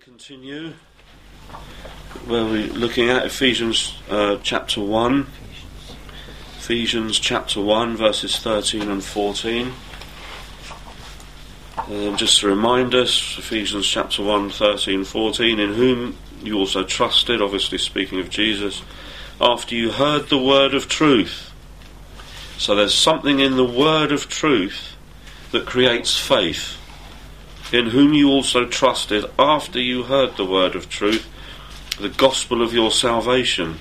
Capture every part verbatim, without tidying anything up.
Continue where we're looking at Ephesians uh, chapter one. Ephesians chapter one, verses thirteen and fourteen. Um, just to remind us, Ephesians chapter one, thirteen, fourteen, in whom you also trusted, obviously speaking of Jesus, after you heard the word of truth. So there's something in the word of truth that creates faith. In whom you also trusted after you heard the word of truth, the gospel of your salvation.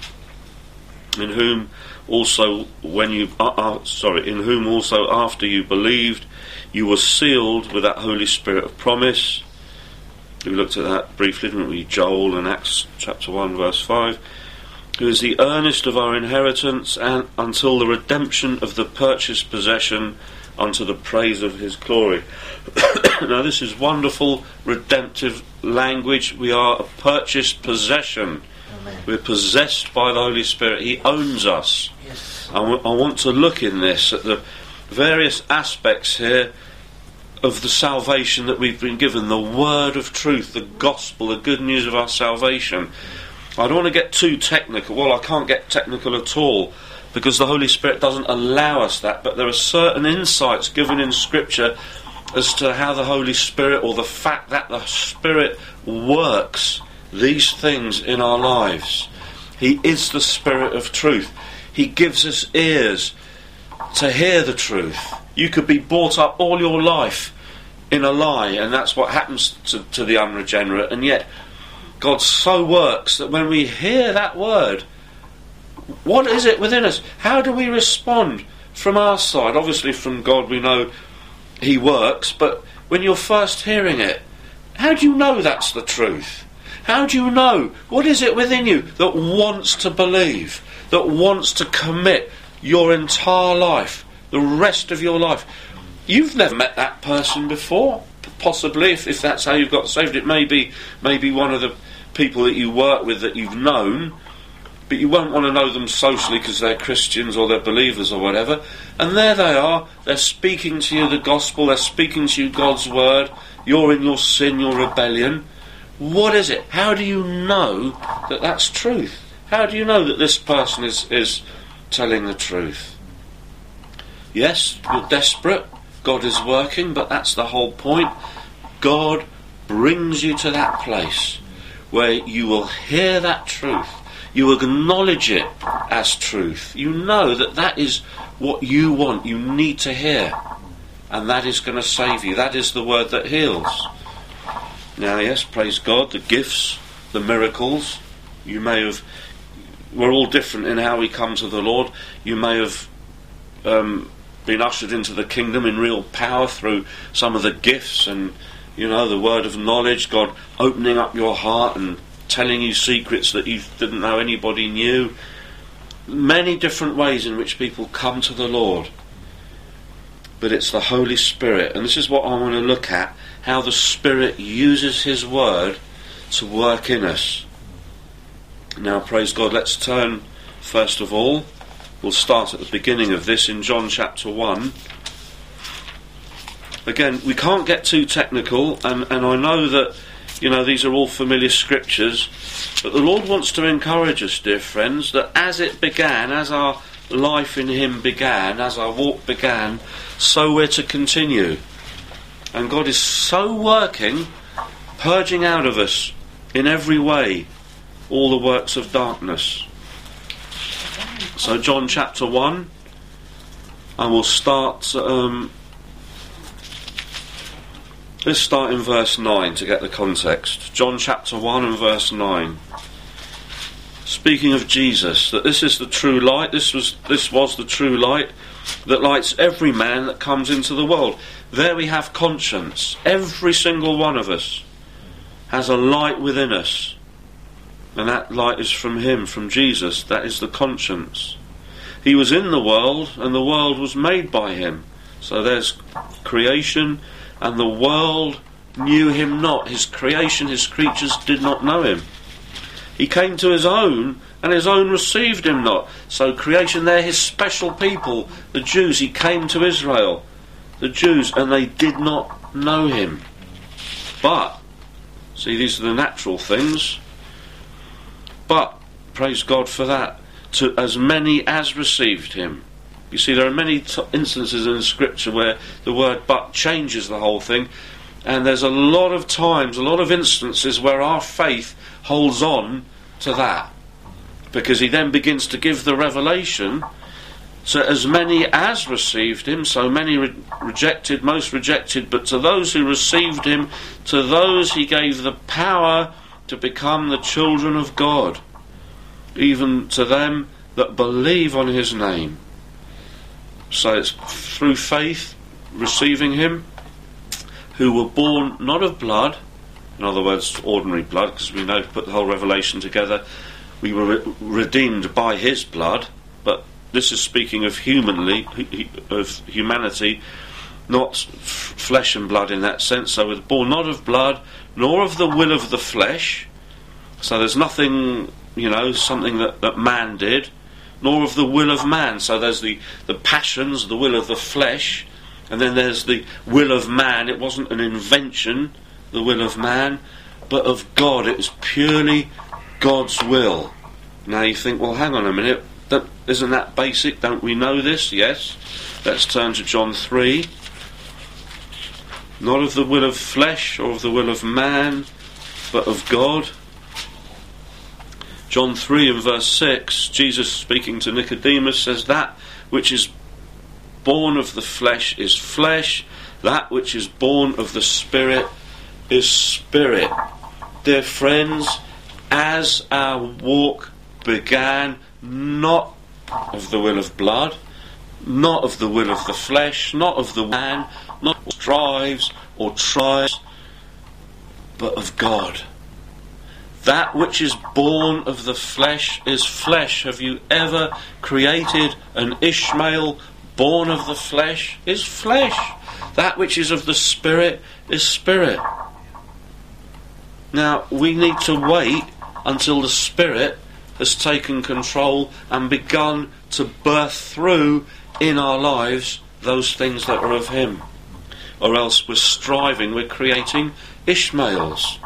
In whom also when you uh, uh, sorry, in whom also after you believed, you were sealed with that Holy Spirit of promise. We looked at that briefly, didn't we? Joel and Acts chapter one, verse five. Who is the earnest of our inheritance, and until the redemption of the purchased possession, unto the praise of his glory. Now this is wonderful redemptive language. We are a purchased possession. Amen. We're possessed by the Holy Spirit. He owns us. Yes. I, w- I want to look in this at the various aspects here of the salvation that we've been given, the word of truth, the gospel, the good news of our salvation. I don't want to get too technical. Well, I can't get technical at all, because the Holy Spirit doesn't allow us that, but there are certain insights given in Scripture as to how the Holy Spirit, or the fact that the Spirit works these things in our lives. He is the Spirit of truth. He gives us ears to hear the truth. You could be brought up all your life in a lie, and that's what happens to, to the unregenerate, and yet God so works that when we hear that word, what is it within us? How do we respond from our side? Obviously from God we know He works, but when you're first hearing it, how do you know that's the truth? How do you know? What is it within you that wants to believe, that wants to commit your entire life, the rest of your life? You've never met that person before, possibly, if, if that's how you've got saved. It may be, maybe one of the people that you work with that you've known, but you won't want to know them socially because they're Christians or they're believers or whatever. And there they are, they're speaking to you the gospel, they're speaking to you God's word, you're in your sin, your rebellion. What is it? How do you know that that's truth? How do you know that this person is, is telling the truth? Yes, you're desperate, God is working, but that's the whole point. God brings you to that place where you will hear that truth. You acknowledge it as truth. You know that that is what you want, you need to hear. And that is going to save you. That is the word that heals. Now, yes, praise God, the gifts, the miracles, you may have... We're all different in how we come to the Lord. You may have um, been ushered into the kingdom in real power through some of the gifts and, you know, the word of knowledge, God opening up your heart and telling you secrets that you didn't know anybody knew. Many different ways in which people come to the Lord. But it's the Holy Spirit, and this is what I want to look at, how the Spirit uses His word to work in us. Now, praise God, let's turn first of all, we'll start at the beginning of this in John chapter one. Again, we can't get too technical, and, and I know that, you know, these are all familiar scriptures, but the Lord wants to encourage us, dear friends, that as it began, as our life in Him began, as our walk began, so we're to continue. And God is so working, purging out of us in every way all the works of darkness. So John chapter one, and we'll start... Um, Let's start in verse nine to get the context. John chapter one and verse nine. Speaking of Jesus, that this is the true light, this was this was the true light that lights every man that comes into the world. There we have conscience. Every single one of us has a light within us. And that light is from Him, from Jesus. That is the conscience. He was in the world, and the world was made by Him. So there's creation, and the world knew Him not. His creation, His creatures did not know Him. He came to His own, and His own received Him not. So creation, they're His special people, the Jews. He came to Israel, the Jews, and they did not know Him. But See, these are the natural things. But, praise God for that, to as many as received him. You see, there are many t- instances in Scripture where the word but changes the whole thing, and there's a lot of times, a lot of instances where our faith holds on to that, because he then begins to give the revelation. So as many as received him, so many re- rejected, most rejected, but to those who received him, to those he gave the power to become the children of God, even to them that believe on his name. So it's through faith, receiving him, who were born not of blood, in other words, ordinary blood, because we know, put the whole revelation together, we were re- redeemed by his blood, but this is speaking of humanly, of humanity, not f- flesh and blood in that sense. So we're born not of blood, nor of the will of the flesh. So there's nothing, you know, something that, that man did, nor of the will of man. So there's the, the passions, the will of the flesh, and then there's the will of man. It wasn't an invention, the will of man, but of God. It was purely God's will. Now you think, well, hang on a minute, that, isn't that basic? Don't we know this? Yes. Let's turn to John three. Not of the will of flesh or of the will of man, but of God. John three and verse six, Jesus speaking to Nicodemus says, that which is born of the flesh is flesh, that which is born of the Spirit is spirit. Dear friends, as our walk began, not of the will of blood, not of the will of the flesh, not of the man, not strives or tries, but of God. That which is born of the flesh is flesh. Have you ever created an Ishmael born of the flesh? Is flesh. That which is of the Spirit is spirit. Now, we need to wait until the Spirit has taken control and begun to birth through in our lives those things that are of him. Or else we're striving, we're creating Ishmaels.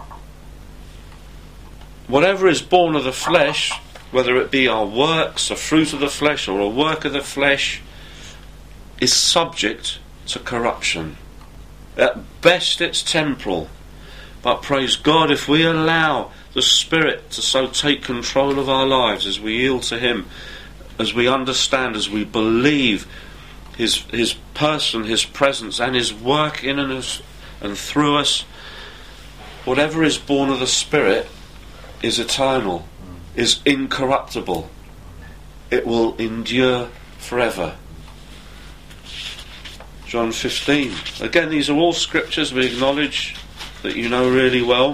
Whatever is born of the flesh, whether it be our works, a fruit of the flesh, or a work of the flesh, is subject to corruption. At best it's temporal. But praise God, if we allow the Spirit to so take control of our lives as we yield to him, as we understand, as we believe his his person, his presence, and his work in us and through us, whatever is born of the Spirit is eternal, is incorruptible. It will endure forever. John fifteen. Again, these are all scriptures we acknowledge that you know really well.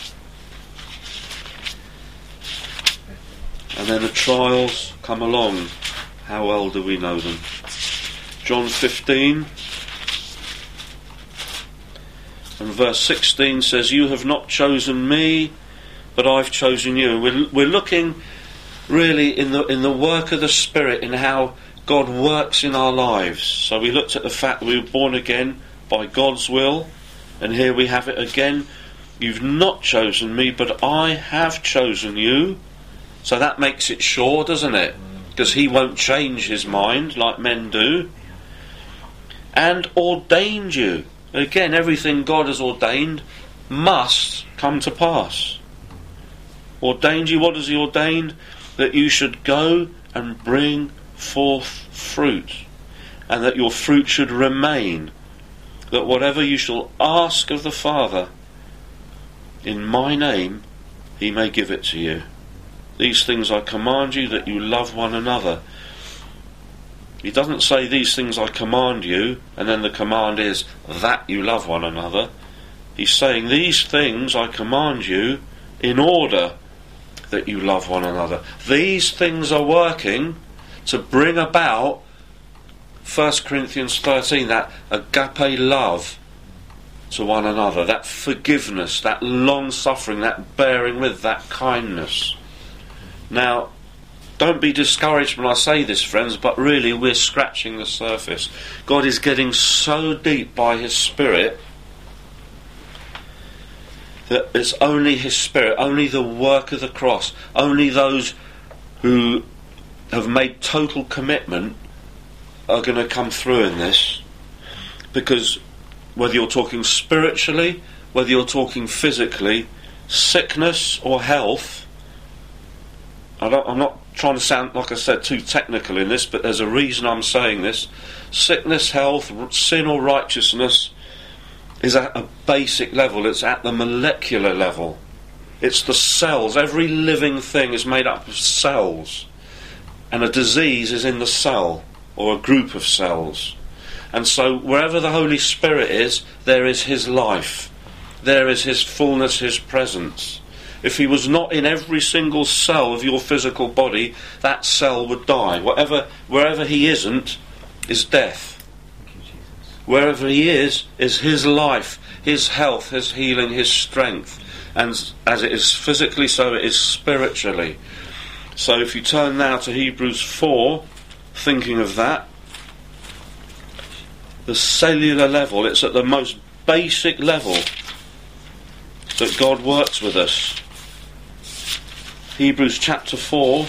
And then the trials come along. How well do we know them? John fifteen and verse sixteen says, you have not chosen me, but I've chosen you. We're, we're looking really in the in the work of the Spirit, in how God works in our lives. So we looked at the fact that we were born again by God's will, and here we have it again. You've not chosen me, but I have chosen you. So that makes it sure, doesn't it? Because he won't change his mind like men do. And ordained you. Again, everything God has ordained must come to pass. Ordained you, what has he ordained? That you should go and bring forth fruit, and that your fruit should remain, that whatever you shall ask of the Father in my name, he may give it to you. These things I command you, that you love one another. He doesn't say these things I command you, and then the command is that you love one another. He's saying these things I command you in order that you love one another. These things are working to bring about First Corinthians thirteen, that agape love to one another, that forgiveness, that long suffering, that bearing with, that kindness. Now, don't be discouraged when I say this, friends, but really we're scratching the surface. God is getting so deep by his Spirit that it's only his Spirit, only the work of the cross, only those who have made total commitment are going to come through in this. Because whether you're talking spiritually, whether you're talking physically, sickness or health, I don't, I'm not trying to sound, like I said, too technical in this, but there's a reason I'm saying this. Sickness, health, sin or righteousness is at a basic level. It's at the molecular level. It's the cells. Every living thing is made up of cells. And a disease is in the cell, or a group of cells. And so wherever the Holy Spirit is, there is his life. There is his fullness, his presence. If he was not in every single cell of your physical body, that cell would die. Whatever, wherever he isn't, is death. Wherever he is, is his life, his health, his healing, his strength. And as it is physically, so it is spiritually. So if you turn now to Hebrews four, thinking of that, the cellular level, it's at the most basic level that God works with us. Hebrews chapter four,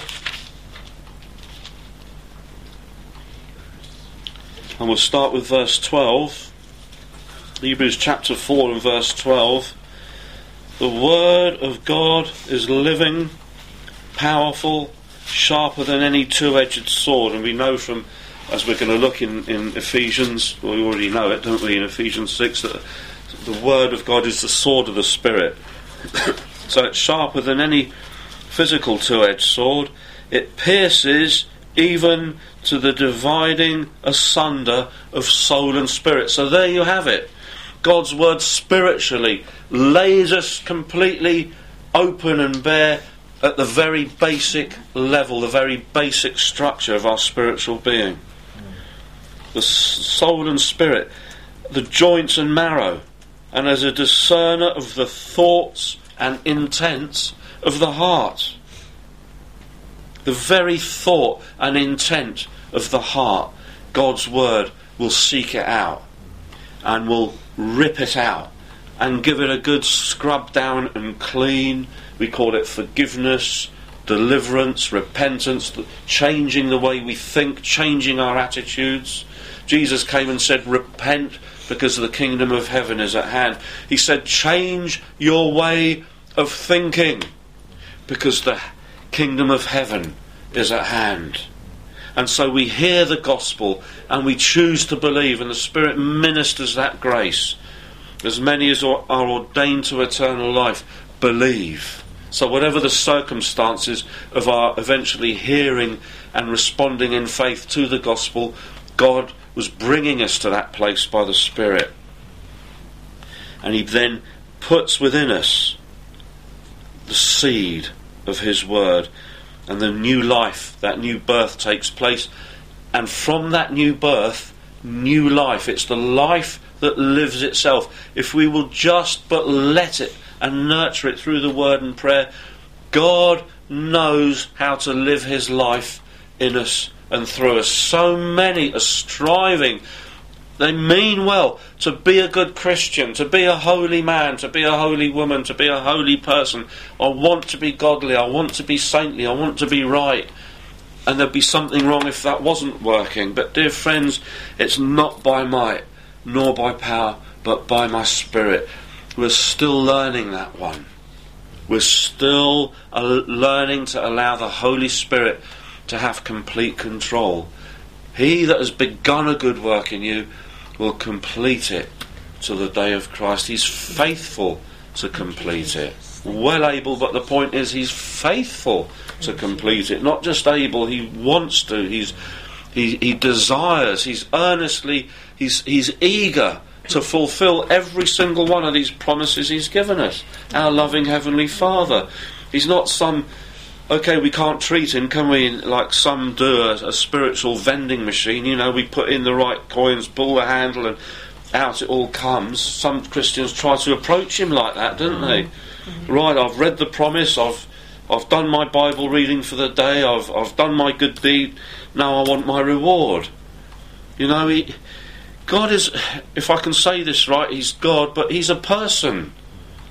and we'll start with verse twelve. Hebrews chapter four and verse twelve. The word of God is living, powerful, sharper than any two-edged sword. And we know from, as we're going to look in, in Ephesians, well, we already know it, don't we, in Ephesians six, that the word of God is the sword of the Spirit. So it's sharper than any physical two-edged sword. It pierces even to the dividing asunder of soul and spirit. So there you have it. God's word spiritually lays us completely open and bare at the very basic level, the very basic structure of our spiritual being. The soul and spirit, the joints and marrow, and as a discerner of the thoughts and intents of the heart. The very thought and intent of the heart, God's word will seek it out and will rip it out and give it a good scrub down and clean. We call it forgiveness, deliverance, repentance, changing the way we think, changing our attitudes. Jesus came and said, repent because the kingdom of heaven is at hand. He said, change your way of thinking because the kingdom of heaven is at hand. And so we hear the gospel and we choose to believe, and the Spirit ministers that grace. As many as are ordained to eternal life believe. So whatever the circumstances of our eventually hearing and responding in faith to the gospel, God was bringing us to that place by the Spirit. And he then puts within us the seed of his word, and the new life, that new birth takes place. And from that new birth, new life. It's the life that lives itself. If we will just but let it and nurture it through the word and prayer, God knows how to live his life in us and through us. So many are striving, they mean well, to be a good Christian, to be a holy man, to be a holy woman, to be a holy person. I want to be godly, I want to be saintly, I want to be right. And there'd be something wrong if that wasn't working. But dear friends, it's not by might nor by power, but by my Spirit. We're still learning that one. We're still uh, learning to allow the Holy Spirit to have complete control. He that has begun a good work in you will complete it to the day of Christ. He's faithful to complete it. Well able, but the point is he's faithful to complete it. Not just able, he wants to. He's he he desires. He's earnestly. He's he's eager to fulfill every single one of these promises he's given us. Our loving Heavenly Father. He's not some. Okay, we can't treat him, can we? Like some do, a, a spiritual vending machine. You know, we put in the right coins, pull the handle, and out it all comes. Some Christians try to approach him like that, don't they? Mm-hmm. Right, I've read the promise. I've I've done my Bible reading for the day. I've I've done my good deed. Now I want my reward. You know, he, God is. If I can say this right, he's God, but he's a person.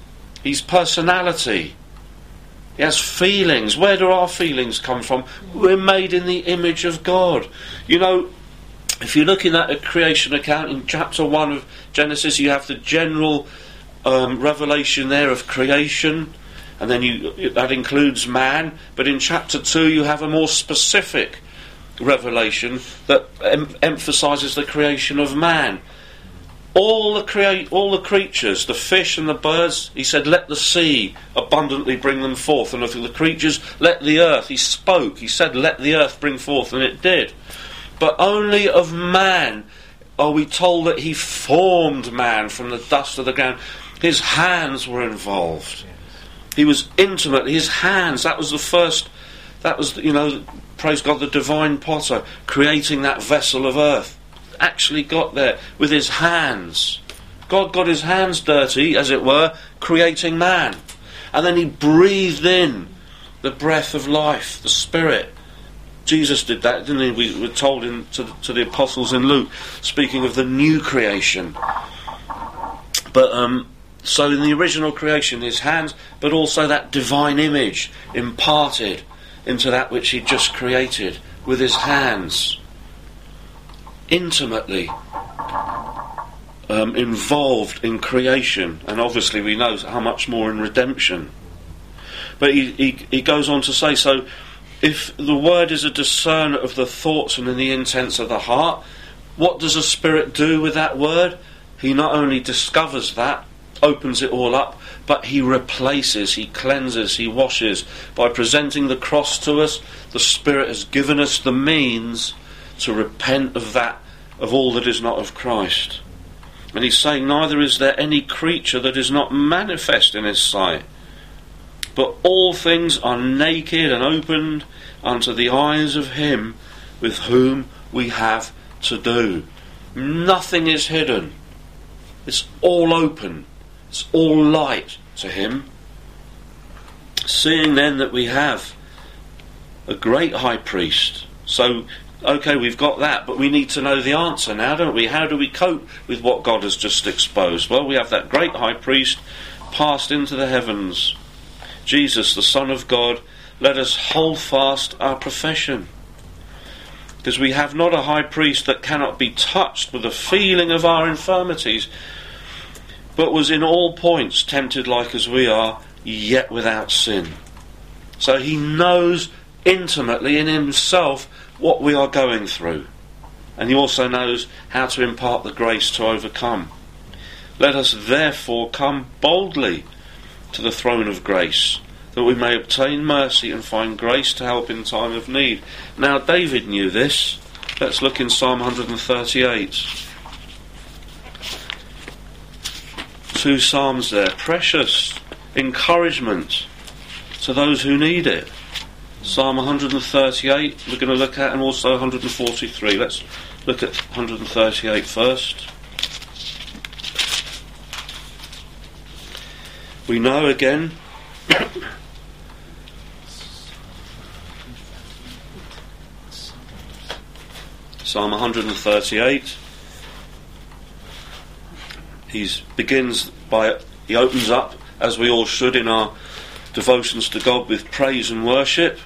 His personality. He has feelings. Where do our feelings come from? We're made in the image of God. You know, if you're looking at a creation account in chapter one of Genesis, you have the general um, revelation there of creation, and then you that includes man. But in chapter two, you have a more specific revelation that em- emphasises the creation of man. All the crea- all the creatures, the fish and the birds, he said, let the sea abundantly bring them forth. And of the creatures, let the earth. He spoke. He said, let the earth bring forth, and it did. But only of man are we told that he formed man from the dust of the ground. His hands were involved. He was intimate. His hands, that was the first, that was, you know, praise God, the divine potter, creating that vessel of earth. Actually got there with his hands. God got his hands dirty, as it were, creating man. And then he breathed in the breath of life, the Spirit. Jesus did that, didn't he? We were told in, to, to the apostles in Luke, speaking of the new creation. But um, so in the original creation, his hands, but also that divine image imparted into that which he just created with his hands. Intimately um, involved in creation, and obviously we know how much more in redemption. But he, he, he goes on to say, so if the word is a discerner of the thoughts and in the intents of the heart, what does a spirit do with that word? He not only discovers that, opens it all up, but he replaces, he cleanses, he washes. By presenting the cross to us, the Spirit has given us the means to repent of that, of all that is not of Christ. And he's saying, neither is there any creature that is not manifest in his sight, but all things are naked and opened unto the eyes of him with whom we have to do. Nothing is hidden. It's all open. It's all light to him. Seeing then that we have a great high priest, so okay, we've got that, but we need to know the answer now, don't we? How do we cope with what God has just exposed? Well, we have that great high priest passed into the heavens, Jesus, the Son of God. Let us hold fast our profession. Because we have not a high priest that cannot be touched with the feeling of our infirmities, but was in all points tempted like as we are, yet without sin. So he knows intimately in himself what we are going through, and he also knows how to impart the grace to overcome. Let us therefore come boldly to the throne of grace, that we may obtain mercy and find grace to help in time of need. Now David knew this. Let's look in Psalm one thirty-eight. Two psalms there, precious encouragement to those who need it. Psalm one thirty-eight we're going to look at, and also one forty-three. Let's look at one thirty-eight first. We know again Psalm one thirty-eight, he begins by, he opens up, as we all should in our devotions to God, with praise and worship.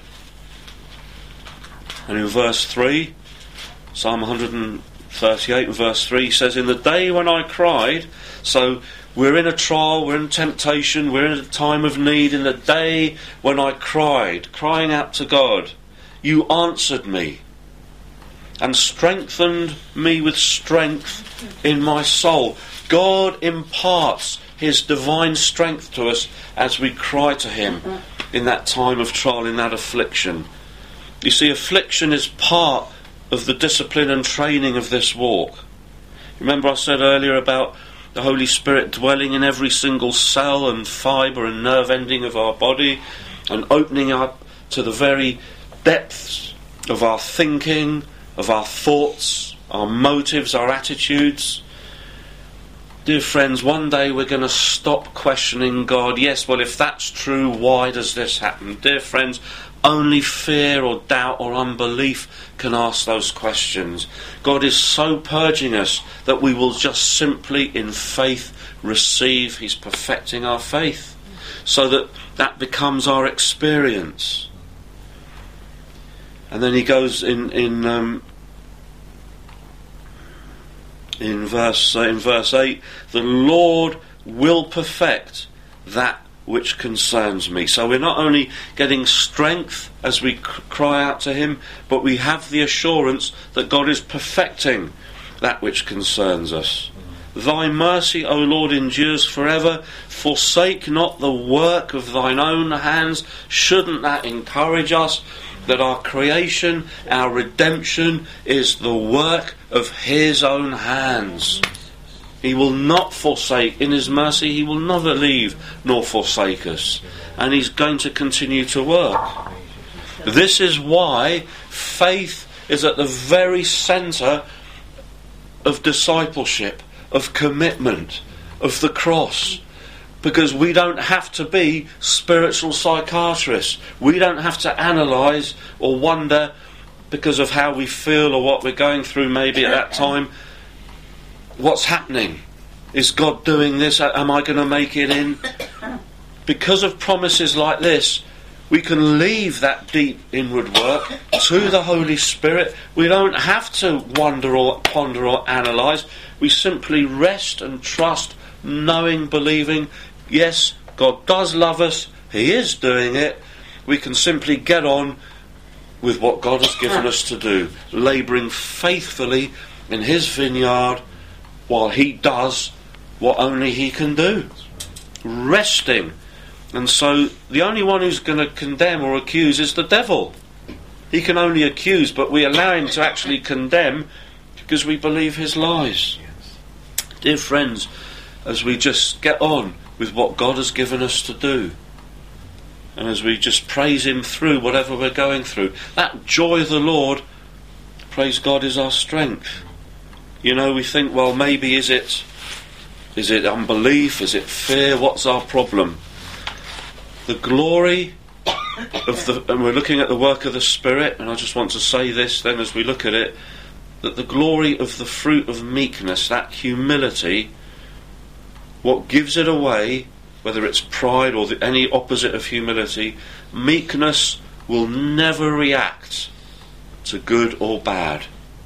And in verse three, Psalm one thirty-eight and verse three, he says, in the day when I cried, so we're in a trial, we're in temptation, we're in a time of need. In the day when I cried, crying out to God, you answered me and strengthened me with strength in my soul. God imparts his divine strength to us as we cry to him in that time of trial, in that affliction. You see, affliction is part of the discipline and training of this walk. Remember I said earlier about the Holy Spirit dwelling in every single cell and fibre and nerve ending of our body, and opening up to the very depths of our thinking, of our thoughts, our motives, our attitudes. Dear friends, one day we're going to stop questioning God. Yes, well, if that's true, why does this happen? Dear friends, only fear or doubt or unbelief can ask those questions. God is so purging us that we will just simply in faith receive. He's perfecting our faith. so that that becomes our experience. And then he goes in in um, in verse uh, in verse eight, the Lord will perfect that which concerns me. So we're not only getting strength as we c- cry out to him, but we have the assurance that God is perfecting that which concerns us. Thy mercy, O Lord, endures forever. Forsake not the work of thine own hands. Shouldn't that encourage us? That our creation, our redemption, is the work of his own hands. He will not forsake. In his mercy, he will never leave nor forsake us. And he's going to continue to work. This is why faith is at the very centre of discipleship, of commitment, of the cross. Because we don't have to be spiritual psychiatrists. We don't have to analyse or wonder because of how we feel or what we're going through maybe at that time. What's happening? Is God doing this? Am I going to make it in? Because of promises like this, we can leave that deep inward work to the Holy Spirit. We don't have to wonder or ponder or analyse. We simply rest and trust, knowing, believing, yes, God does love us. He is doing it. We can simply get on with what God has given us to do, labouring faithfully in his vineyard while he does what only he can do. Resting. And so the only one who's going to condemn or accuse is the devil. He can only accuse, but we allow him to actually condemn because we believe his lies. Yes. Dear friends, as we just get on with what God has given us to do, and as we just praise him through whatever we're going through, that joy of the Lord, praise God, is our strength. You know, we think, well, maybe is it is it unbelief, is it fear, what's our problem? The glory of the, and we're looking at the work of the Spirit, and I just want to say this then as we look at it, that the glory of the fruit of meekness, that humility, what gives it away, whether it's pride or the, any opposite of humility, meekness will never react to good or bad.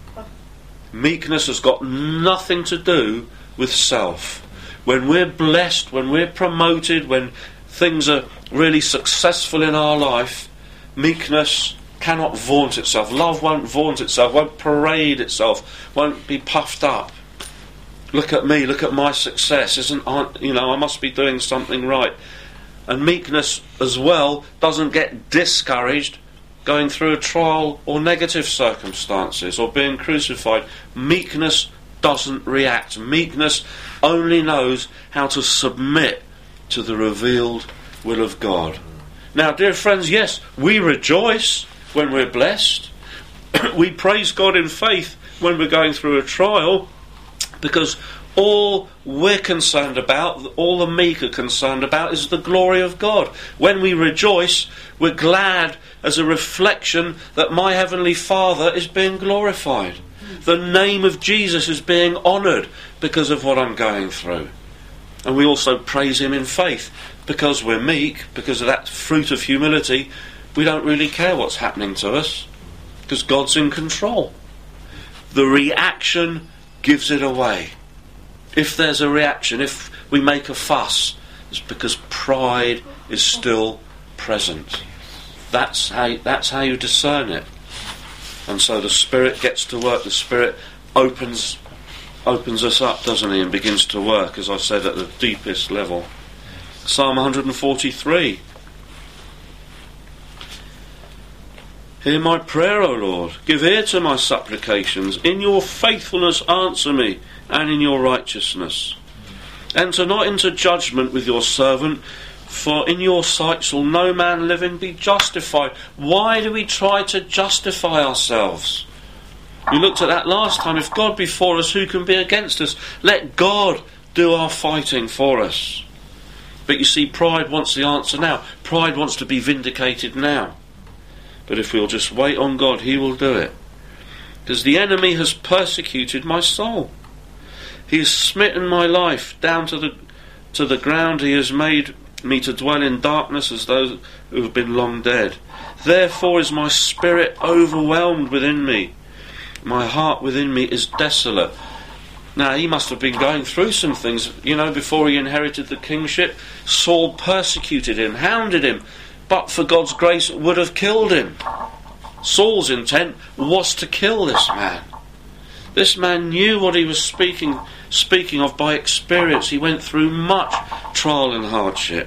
Meekness has got nothing to do with self. When we're blessed, when we're promoted, when things are really successful in our life, meekness cannot vaunt itself. Love won't vaunt itself, won't parade itself, won't be puffed up. Look at me, look at my success. Isn't I, you know, I must be doing something right. And meekness as well doesn't get discouraged going through a trial or negative circumstances or being crucified. Meekness doesn't react. Meekness only knows how to submit to the revealed will of God. Now, dear friends, yes, we rejoice when we're blessed. We praise God in faith when we're going through a trial, because all we're concerned about, all the meek are concerned about, is the glory of God. When we rejoice, we're glad as a reflection that my Heavenly Father is being glorified. The name of Jesus is being honoured because of what I'm going through. And we also praise him in faith because we're meek, because of that fruit of humility. We don't really care what's happening to us because God's in control. The reaction gives it away. If there's a reaction, if we make a fuss, it's because pride is still present. That's how, that's how you discern it. And so the Spirit gets to work. The Spirit opens opens us up, doesn't he, and begins to work, as I said, at the deepest level. Psalm one forty-three. Hear my prayer, O Lord. Give ear to my supplications. In your faithfulness answer me, and in your righteousness. Enter not into judgment with your servant, for in your sight shall no man living be justified. Why do we try to justify ourselves? We looked at that last time. If God be for us, who can be against us? Let God do our fighting for us. But you see, pride wants the answer now. Pride wants to be vindicated now. But if we'll just wait on God, he will do it. Because the enemy has persecuted my soul. He has smitten my life down to the to the ground. He has made me to dwell in darkness as those who have been long dead. Therefore is my spirit overwhelmed within me. My heart within me is desolate. Now, he must have been going through some things, you know, before he inherited the kingship. Saul persecuted him, hounded him, but for God's grace would have killed him. Saul's intent was to kill this man. This man knew what he was speaking speaking of by experience. He went through much trial and hardship.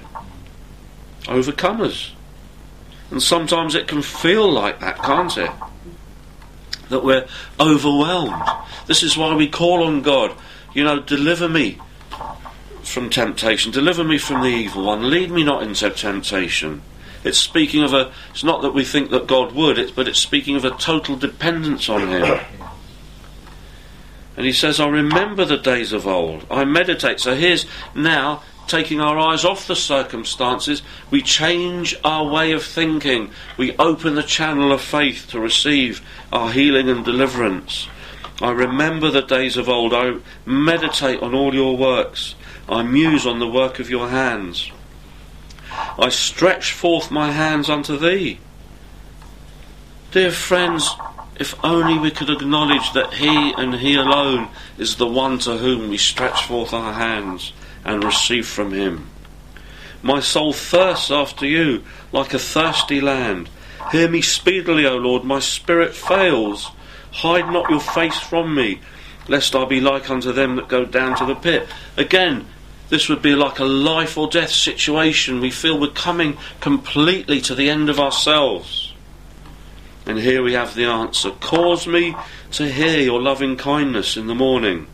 Overcomers. And sometimes it can feel like that, can't it? That we're overwhelmed. This is why we call on God. You know, deliver me from temptation. Deliver me from the evil one. Lead me not into temptation. It's speaking of a... It's not that we think that God would, it's, but it's speaking of a total dependence on him. And he says, I remember the days of old. I meditate. So here's now taking our eyes off the circumstances. We change our way of thinking. We open the channel of faith to receive our healing and deliverance. I remember the days of old. I meditate on all your works. I muse on the work of your hands. I stretch forth my hands unto thee. Dear friends, if only we could acknowledge that he and he alone is the one to whom we stretch forth our hands and receive from him. My soul thirsts after you like a thirsty land. Hear me speedily, O Lord, my spirit fails. Hide not your face from me, lest I be like unto them that go down to the pit. Again, this would be like a life or death situation. We feel we're coming completely to the end of ourselves. And here we have the answer. Cause me to hear your loving kindness in the morning.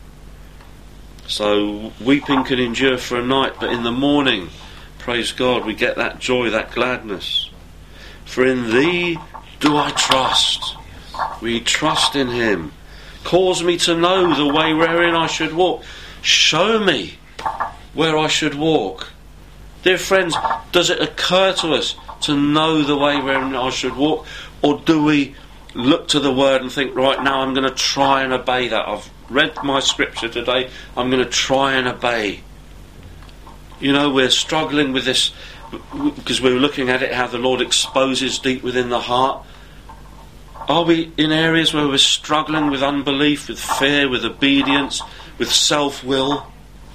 So weeping can endure for a night, but in the morning, praise God, we get that joy, that gladness. For in thee do I trust. We trust in him. Cause me to know the way wherein I should walk. Show me where I should walk. Dear friends, does it occur to us to know the way wherein I should walk? Or do we look to the word and think, right now I'm going to try and obey that. I've read my scripture today, I'm going to try and obey. You know, we're struggling with this because we were looking at it, how the Lord exposes deep within the heart. Are we in areas where we're struggling with unbelief, with fear, with obedience, with self-will?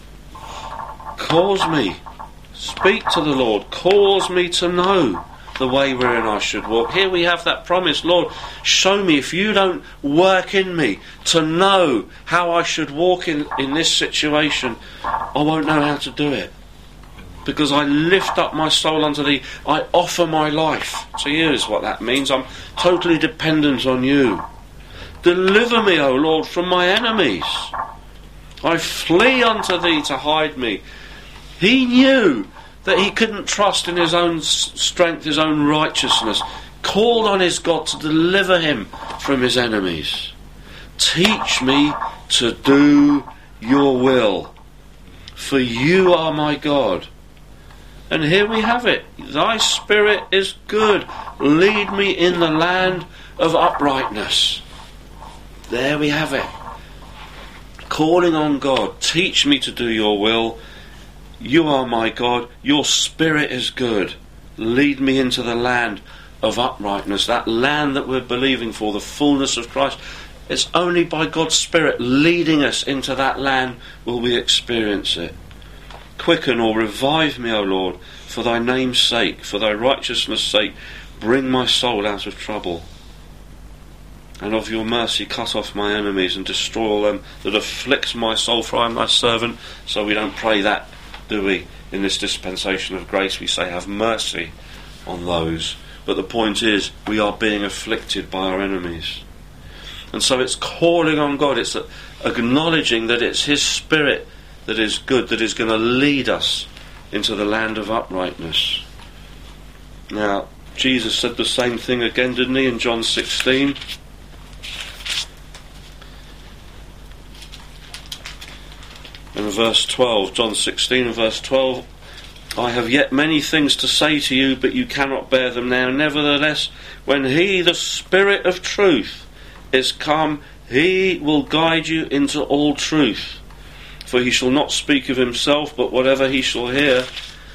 Cause me, speak to the Lord, cause me to know the way wherein I should walk. Here we have that promise. Lord, show me, if you don't work in me to know how I should walk in, in this situation, I won't know how to do it. Because I lift up my soul unto thee. I offer my life to you is what that means. I'm totally dependent on you. Deliver me, O Lord, from my enemies. I flee unto thee to hide me. He knew that he couldn't trust in his own strength, his own righteousness. Called on his God to deliver him from his enemies. Teach me to do your will, for you are my God. And here we have it. Thy spirit is good. Lead me in the land of uprightness. There we have it. Calling on God. Teach me to do your will. You are my God. Your spirit is good. Lead me into the land of uprightness. That land that we're believing for, the fullness of Christ. It's only by God's Spirit leading us into that land will we experience it. Quicken or revive me, O Lord, for thy name's sake, for thy righteousness' sake. Bring my soul out of trouble. And of your mercy cut off my enemies and destroy all them that afflict my soul, for I am thy servant. So we don't pray that, do we? In this dispensation of grace we say, have mercy on those. But the point is, we are being afflicted by our enemies. And so it's calling on God, it's acknowledging that it's his Spirit that is good, that is going to lead us into the land of uprightness. Now, Jesus said the same thing again, didn't he, in John sixteen? In verse twelve, John sixteen and verse twelve, I have yet many things to say to you, but you cannot bear them now. Nevertheless, when he, the Spirit of truth, is come, he will guide you into all truth. For he shall not speak of himself, but whatever he shall hear,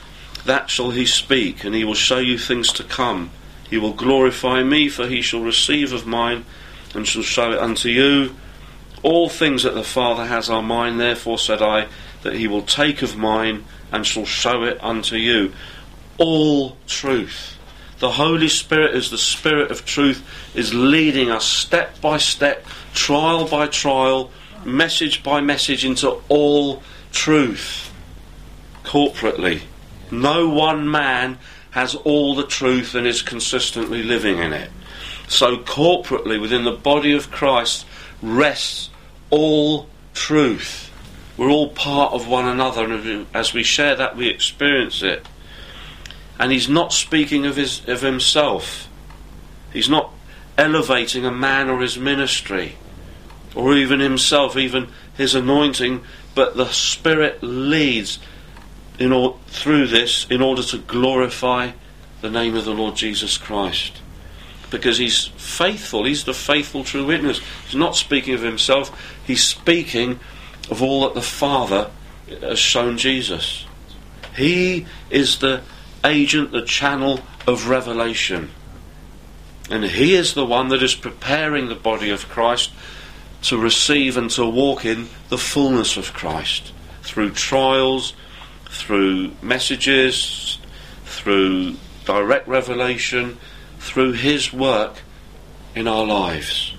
that shall he speak, and he will show you things to come. He will glorify me, for he shall receive of mine, and shall show it unto you. All things that the Father has are mine, therefore said I, that he will take of mine, and shall show it unto you. All truth. The Holy Spirit is the Spirit of truth, is leading us step by step, trial by trial, message by message into all truth. Corporately. No one man has all the truth and is consistently living in it. So corporately, within the body of Christ, rests all truth. We're all part of one another, and as we share that, we experience it. And he's not speaking of his of himself. He's not elevating a man or his ministry, or even himself, even his anointing, but the Spirit leads in or, through this in order to glorify the name of the Lord Jesus Christ. Because he's faithful, he's the faithful true witness. He's not speaking of himself, he's speaking of all that the Father has shown Jesus. He is the agent, the channel of revelation. And he is the one that is preparing the body of Christ to receive and to walk in the fullness of Christ. Through trials, through messages, through direct revelation, through his work in our lives.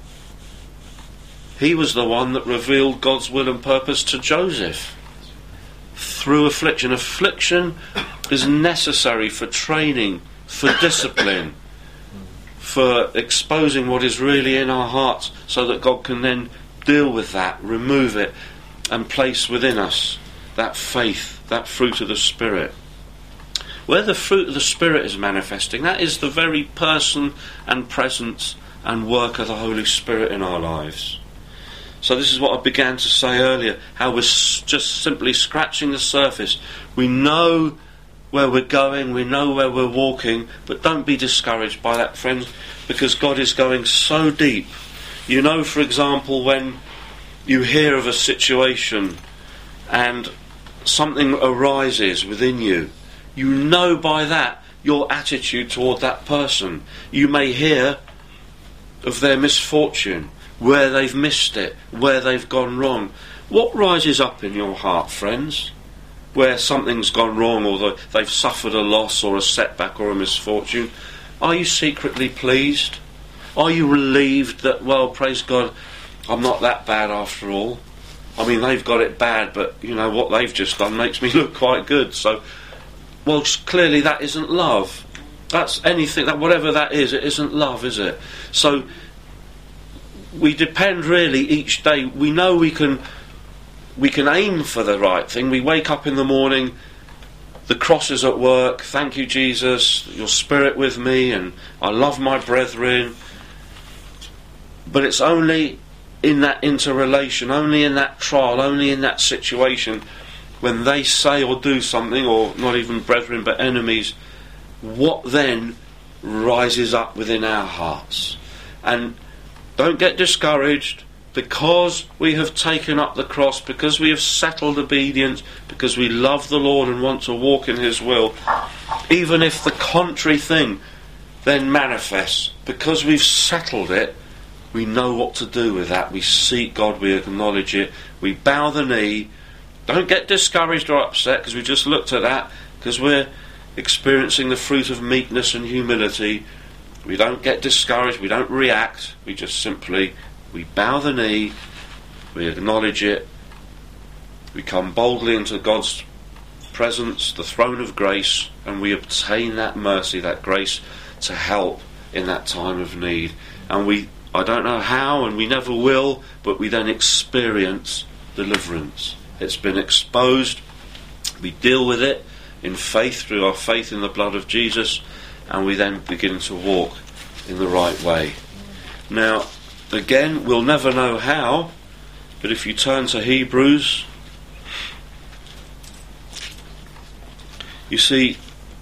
He was the one that revealed God's will and purpose to Joseph through affliction. Affliction is necessary for training, for discipline, for exposing what is really in our hearts, so that God can then deal with that, remove it, and place within us that faith, that fruit of the Spirit. Where the fruit of the Spirit is manifesting, that is the very person and presence and work of the Holy Spirit in our lives. So this is what I began to say earlier, how we're s- just simply scratching the surface. We know where we're going, we know where we're walking, but don't be discouraged by that, friends, because God is going so deep. You know, for example, when you hear of a situation and something arises within you, you know by that your attitude toward that person. You may hear of their misfortune, where they've missed it, where they've gone wrong. What rises up in your heart, friends, where something's gone wrong, or they've suffered a loss or a setback or a misfortune? Are you secretly pleased? Are you relieved that, well, praise God, I'm not that bad after all? I mean, they've got it bad, but you know what they've just done makes me look quite good. So, well, clearly that isn't love. That's anything, that whatever that is, it isn't love, is it? So we depend really each day. We know we can we can aim for the right thing. We wake up in the morning, the cross is at work, thank you Jesus, your Spirit with me, and I love my brethren. But it's only in that interrelation, only in that trial, only in that situation, when they say or do something, or not even brethren but enemies, what then rises up within our hearts. And don't get discouraged, because we have taken up the cross, because we have settled obedience, because we love the Lord and want to walk in his will, even if the contrary thing then manifests, because we've settled it, we know what to do with that. We seek God, we acknowledge it, we bow the knee. Don't get discouraged or upset because we just looked at that, because we're experiencing the fruit of meekness and humility. We don't get discouraged, we don't react, we just simply, we bow the knee, we acknowledge it, we come boldly into God's presence, the throne of grace, and we obtain that mercy, that grace to help in that time of need. And we, I don't know how, and we never will, but we then experience deliverance. It's been exposed, we deal with it in faith, through our faith in the blood of Jesus, and we then begin to walk in the right way. Now, again, we'll never know how, but if you turn to Hebrews, you see,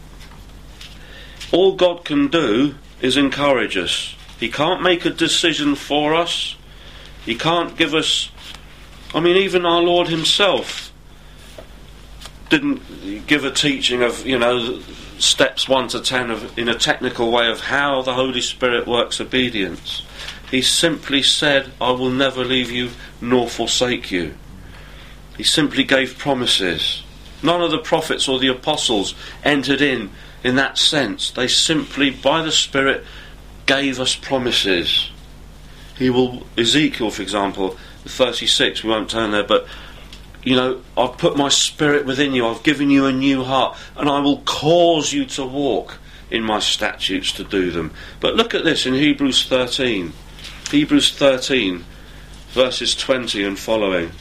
all God can do is encourage us. He can't make a decision for us. He can't give us, I mean, even our Lord himself, didn't give a teaching of, you know, steps one to ten of, in a technical way of how the Holy Spirit works obedience. He simply said, I will never leave you nor forsake you. He simply gave promises. None of the prophets or the apostles entered in in that sense. They simply, by the Spirit, gave us promises. He will, Ezekiel, for example, thirty-six, we won't turn there, but, you know, I've put my Spirit within you, I've given you a new heart, and I will cause you to walk in my statutes to do them. But look at this in Hebrews thirteen. Hebrews thirteen, verses twenty and following.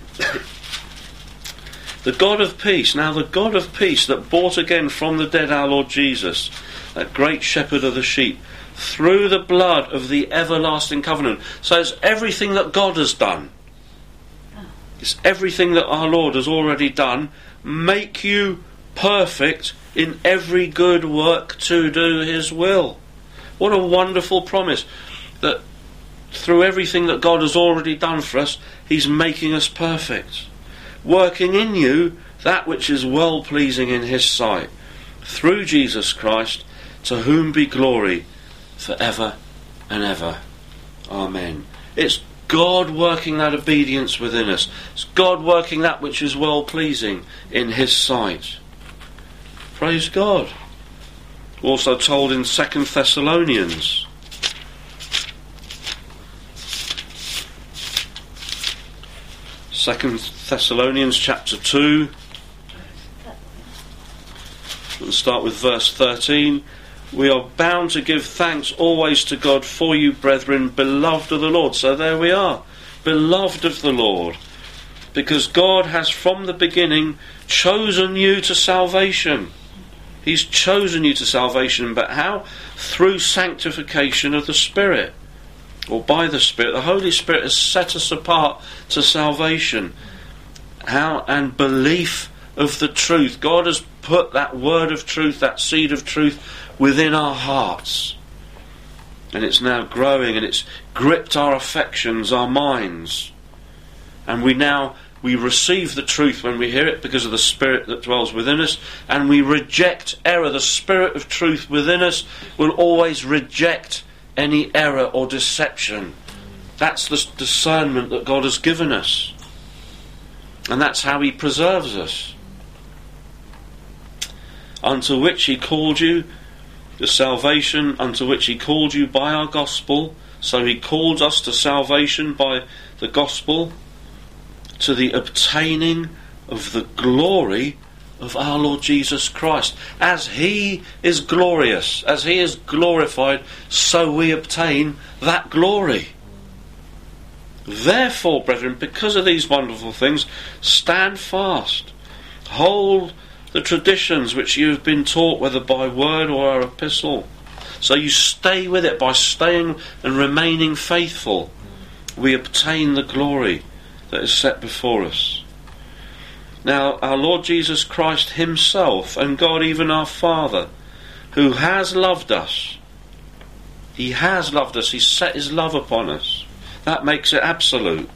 The God of peace, now the God of peace that brought again from the dead our Lord Jesus, that great shepherd of the sheep, through the blood of the everlasting covenant. So it's everything that God has done. It's everything that our Lord has already done. Make you perfect in every good work to do his will. What a wonderful promise, that through everything that God has already done for us, he's making us perfect, working in you that which is well pleasing in his sight, through Jesus Christ, to whom be glory forever and ever. Amen. It's God working that obedience within us. It's God working that which is well pleasing in his sight. Praise God. Also told in Second Thessalonians, Second Thessalonians chapter two, we'll start with verse thirteen. We are bound to give thanks always to God for you, brethren, beloved of the Lord. So there we are, beloved of the Lord, because God has from the beginning chosen you to salvation. He's chosen you to salvation, but how? Through sanctification of the Spirit, or by the Spirit. The Holy Spirit has set us apart to salvation. How? And belief of the truth. God has put that word of truth, that seed of truth, within our hearts. And it's now growing, and it's gripped our affections, our minds. And we now, we receive the truth when we hear it because of the Spirit that dwells within us, and we reject error. The Spirit of truth within us will always reject any error or deception. That's the discernment that God has given us. And that's how he preserves us. Unto which he called you, the salvation unto which he called you by our gospel. So he called us to salvation by the gospel, to the obtaining of the glory of our Lord Jesus Christ. As he is glorious, as he is glorified, so we obtain that glory. Therefore, brethren, because of these wonderful things, stand fast, hold the traditions which you have been taught, whether by word or our epistle. So you stay with it. By staying and remaining faithful, we obtain the glory that is set before us. Now, our Lord Jesus Christ himself, and God even our Father, who has loved us, he has loved us, he's set his love upon us. That makes it absolute.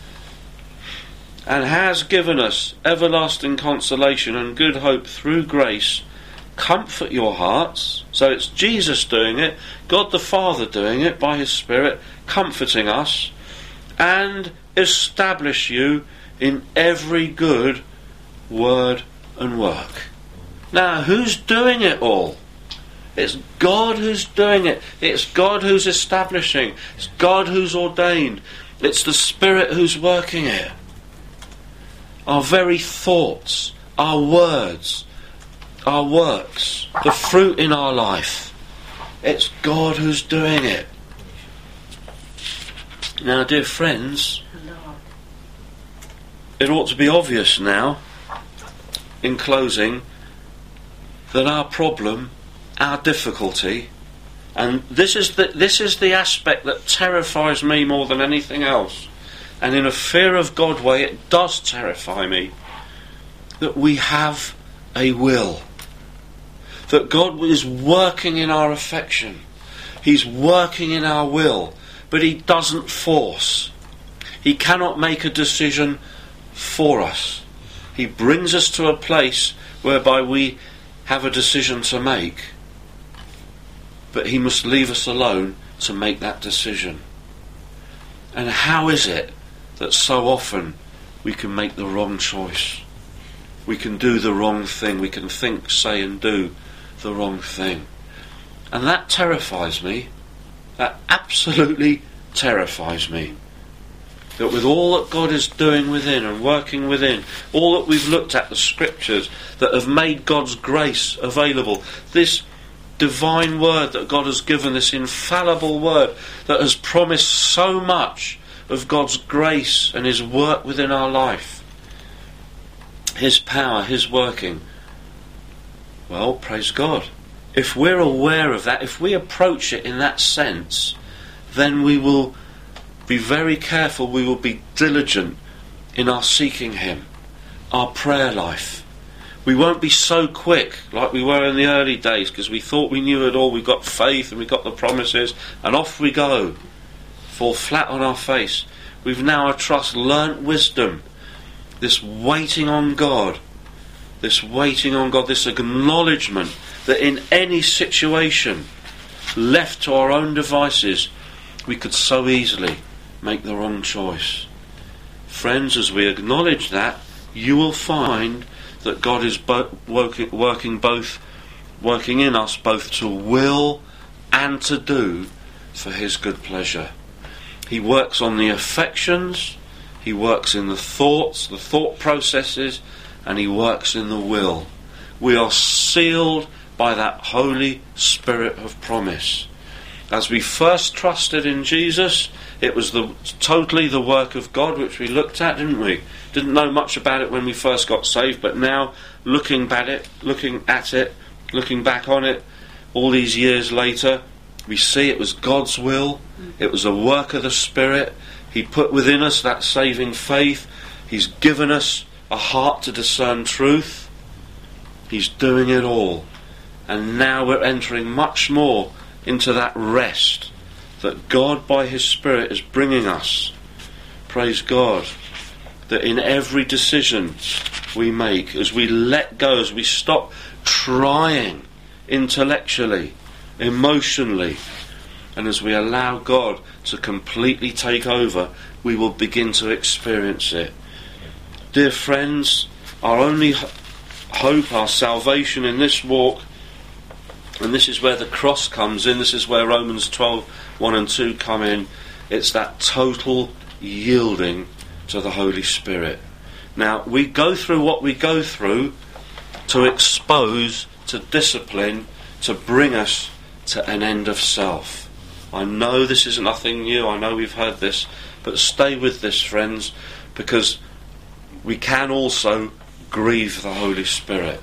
And has given us everlasting consolation and good hope through grace. Comfort your hearts. So it's Jesus doing it, God the Father doing it by his Spirit, comforting us, and establish you in every good word and work. Now, who's doing it all? It's God who's doing it. It's God who's establishing. It's God who's ordained. It's the Spirit who's working it. Our very thoughts, our words, our works, the fruit in our life, it's God who's doing it. Now, dear friends, it ought to be obvious now, in closing, that our problem, our difficulty, and this is the this is the aspect that terrifies me more than anything else, and in a fear of God way it does terrify me, that we have a will, that God is working in our affection, he's working in our will, but he doesn't force. He cannot make a decision for us. He brings us to a place whereby we have a decision to make, but he must leave us alone to make that decision. And how is it that so often we can make the wrong choice? We can do the wrong thing. We can think, say and do the wrong thing. And that terrifies me. That absolutely terrifies me. That with all that God is doing within and working within, all that we've looked at, the scriptures that have made God's grace available, this divine word that God has given, this infallible word that has promised so much of God's grace and his work within our life, his power, his working. Well, praise God. If we're aware of that, if we approach it in that sense, then we will be very careful, we will be diligent in our seeking him, our prayer life. We won't be so quick like we were in the early days, because we thought we knew it all. We got faith and we got the promises, and off we go, fall flat on our face. We've now, I trust, learnt wisdom, this waiting on God, this waiting on God, this acknowledgement that in any situation, left to our own devices, we could so easily make the wrong choice. Friends, as we acknowledge that, you will find that God is bo- working, working both, working in us both to will and to do for his good pleasure. He works on the affections, he works in the thoughts, the thought processes, and he works in the will. We are sealed by that Holy Spirit of promise. As we first trusted in Jesus, it was the totally the work of God, which we looked at, didn't we? Didn't know much about it when we first got saved, but now looking at it, looking at it, looking back on it, all these years later, we see it was God's will. It was a work of the Spirit. He put within us that saving faith. He's given us a heart to discern truth. He's doing it all. And now we're entering much more into that rest that God by his Spirit is bringing us. Praise God. That in every decision we make, as we let go, as we stop trying intellectually, emotionally, and as we allow God to completely take over, we will begin to experience it. Dear friends, our only hope, our salvation in this walk, and this is where the cross comes in, this is where Romans twelve, one and two come in, it's that total yielding to the Holy Spirit. Now, we go through what we go through to expose, to discipline, to bring us to an end of self. I know this is nothing new, I know we've heard this, but stay with this, friends, because we can also grieve the Holy Spirit.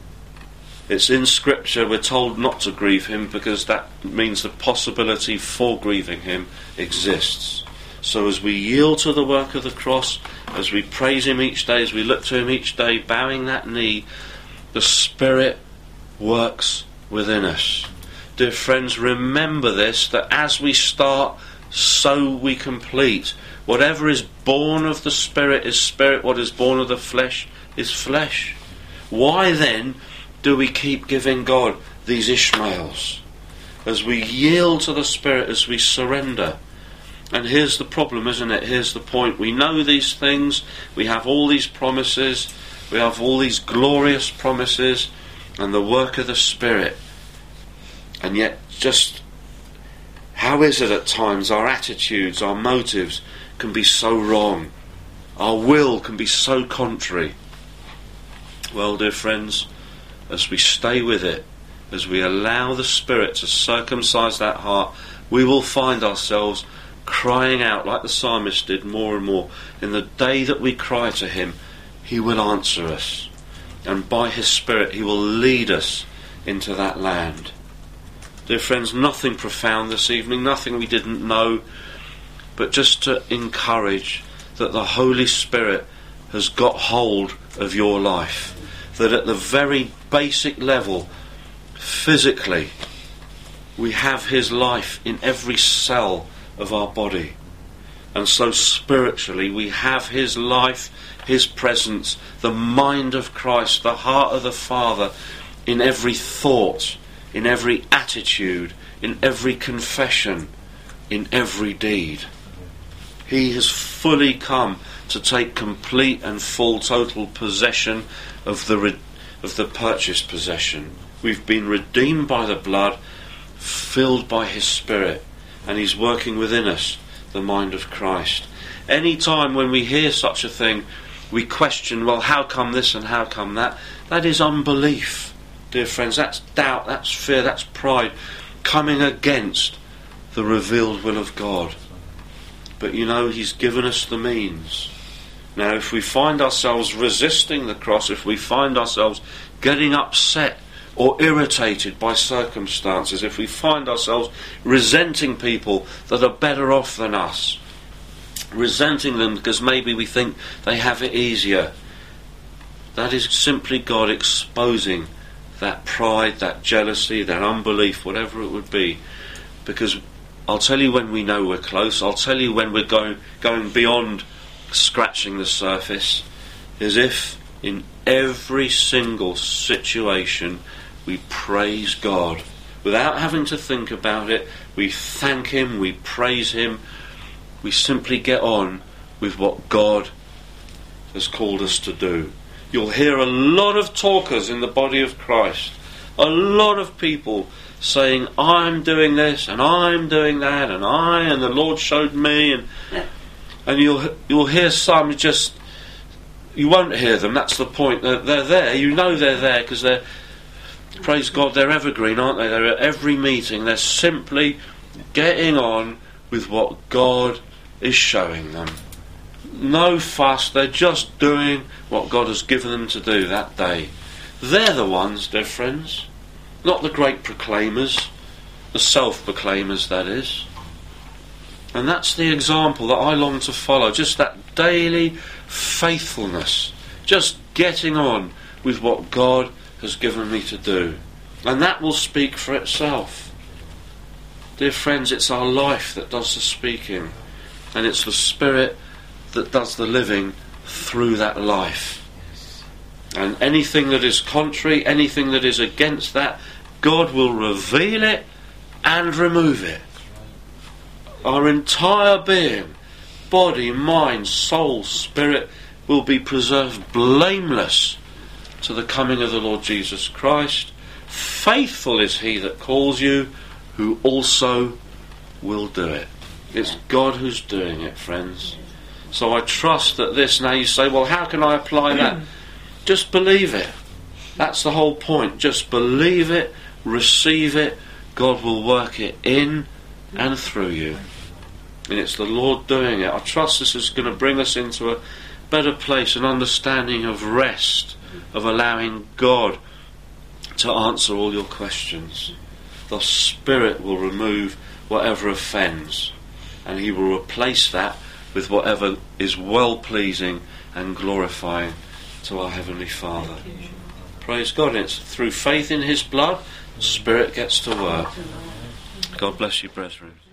It's in Scripture, we're told not to grieve him because that means the possibility for grieving him exists. So as we yield to the work of the cross, as we praise him each day, as we look to him each day, bowing that knee, the Spirit works within us. Dear friends, remember this, that as we start, so we complete. Whatever is born of the Spirit is Spirit, what is born of the flesh is flesh. Why then do we keep giving God these Ishmaels? As we yield to the Spirit, as we surrender. And here's the problem, isn't it? Here's the point. We know these things, we have all these promises, we have all these glorious promises, and the work of the Spirit. And yet, just how is it at times our attitudes, our motives can be so wrong? Our will can be so contrary. Well, dear friends, as we stay with it, as we allow the Spirit to circumcise that heart, we will find ourselves crying out like the psalmist did more and more. In the day that we cry to him, he will answer us. And by his Spirit, he will lead us into that land. Dear friends, nothing profound this evening, nothing we didn't know, but just to encourage that the Holy Spirit has got hold of your life. That at the very basic level, physically, we have his life in every cell of our body. And so spiritually we have his life, his presence, the mind of Christ, the heart of the Father in every thought, in every attitude, in every confession, in every deed. He has fully come to take complete and full total possession of the re- of the purchased possession. We've been redeemed by the blood, filled by his Spirit, and he's working within us the mind of Christ. Any time when we hear such a thing, we question, well, how come this and how come that? That is unbelief, dear friends. That's doubt, that's fear, that's pride coming against the revealed will of God. But you know, he's given us the means. Now, if we find ourselves resisting the cross, if we find ourselves getting upset or irritated by circumstances, if we find ourselves resenting people that are better off than us, resenting them because maybe we think they have it easier, that is simply God exposing that pride, that jealousy, that unbelief, whatever it would be. Because I'll tell you when we know we're close, I'll tell you when we're going, going beyond scratching the surface, is if in every single situation we praise God without having to think about it. We thank him, we praise him, we simply get on with what God has called us to do. You'll hear a lot of talkers in the body of Christ, a lot of people saying, I'm doing this and I'm doing that and I and the Lord showed me, and and you'll you'll hear some just, you won't hear them, that's the point. They're, they're there, you know they're there because they're, praise God, they're evergreen, aren't they? They're at every meeting, they're simply getting on with what God is showing them. No fuss, they're just doing what God has given them to do that day. They're the ones, dear friends, not the great proclaimers, the self-proclaimers, that is. And that's the example that I long to follow, just that daily faithfulness, just getting on with what God has given me to do. And that will speak for itself. Dear friends, it's our life that does the speaking, and it's the Spirit that does the living through that life. And anything that is contrary, anything that is against that, God will reveal it and remove it. Our entire being, body, mind, soul, spirit, will be preserved blameless to the coming of the Lord Jesus Christ. Faithful is he that calls you, who also will do it. It's God who's doing it, friends. So I trust that this, now you say, well, how can I apply that? Just believe it. That's the whole point. Just believe it, receive it. God will work it in and through you. And it's the Lord doing it. I trust this is going to bring us into a better place, an understanding of rest, of allowing God to answer all your questions. The Spirit will remove whatever offends, and he will replace that with whatever is well-pleasing and glorifying to our Heavenly Father. Praise God. And it's through faith in his blood, the Spirit gets to work. God bless you, brethren.